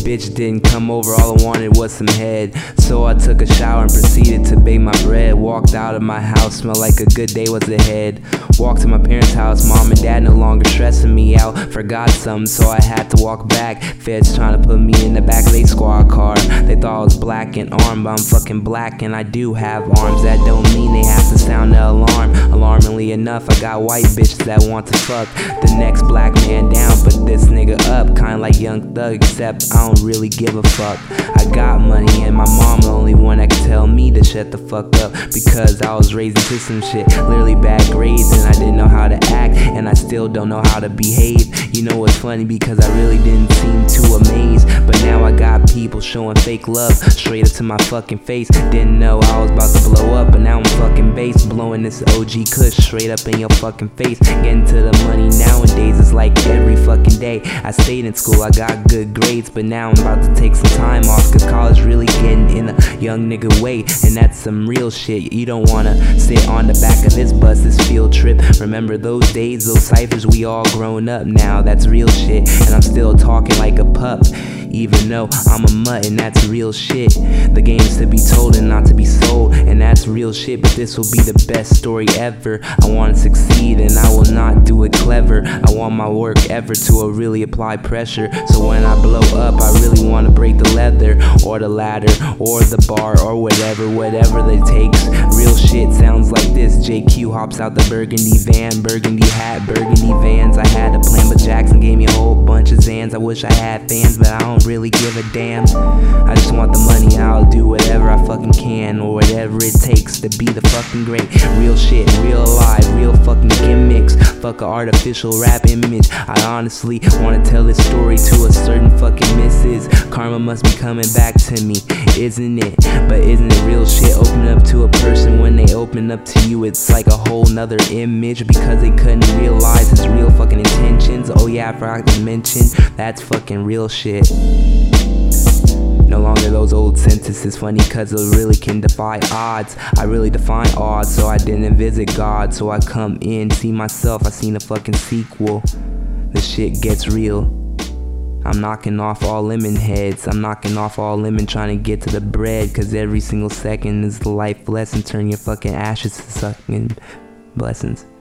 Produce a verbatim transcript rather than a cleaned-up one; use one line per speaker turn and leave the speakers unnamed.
bitch didn't come over, all I wanted was some head. So I took a shower and proceeded to bake my bread. Walked out of my house, smelled like a good day was ahead. Walked to my parents' house, mom and dad no longer stressing me out. Forgot something, so I had to walk back. Feds trying to put me in the back of their squad car. They thought I was black and armed, but I'm fucking black and I do have arms. That don't mean they have to sound the alarm. Alarmingly enough, I got white bitches that want to fuck the next black man down, put this nigga up, kinda like Young Thug, except I don't really give a fuck. I got money and my mom the only one that can tell me to shut the fuck up, because I was raised into some shit, literally bad grades, and I didn't know how to act, and I still don't know how to behave. You know what's funny, because I really didn't seem too amazed, but now I got people showing fake love straight up to my fucking face. Didn't know I was about to blow up, but now I'm fucking bass, blowing this O G Kush straight up in your fucking face. Getting to the money nowadays is like every fucking day. I stayed in school, I got good grades, but now I'm about to take some time off, cause college really getting in a young nigga way, and that's some real shit. You don't wanna sit on the back of this bus, this field trip. Remember those days, those ciphers, we all grown up now, that's real shit. And I'm still talking like a pup, even though I'm a mutt, and that's real shit. The game's to be told and not to be sold, and that's real shit, but this will be the best story ever. I wanna succeed and I will not do it clever. I want my work ever to really apply pressure, so when I blow up I really wanna break the leather, or the ladder, or the bar, or whatever, whatever it takes. Real shit sounds like this. J Q hops out the burgundy van, burgundy hat, burgundy vans. I had a plan, but Jackson gave me a whole bunch of Zans. I wish I had fans, but I don't really give a damn. I just want the money, I'll do whatever I fucking can, or whatever it takes to be the fucking great. Real shit, real life, real fucking gimmicks. Fuck a artificial rap image. I honestly wanna tell this story to a certain fucking missus. Karma must be coming back to me, isn't it? But isn't it real shit? Open up to a person, when they open up to you, it's like a whole nother image, because they couldn't realize his real fucking intentions. Oh yeah, I forgot to mention, that's fucking real shit. No longer those old sentences funny, cause it really can defy odds. I really define odds, so I didn't visit God. So I come in, see myself, I seen a fucking sequel. The shit gets real. I'm knocking off all lemon heads, I'm knocking off all lemon, trying to get to the bread, cause every single second is the life lesson. Turn your fucking ashes to sucking blessings.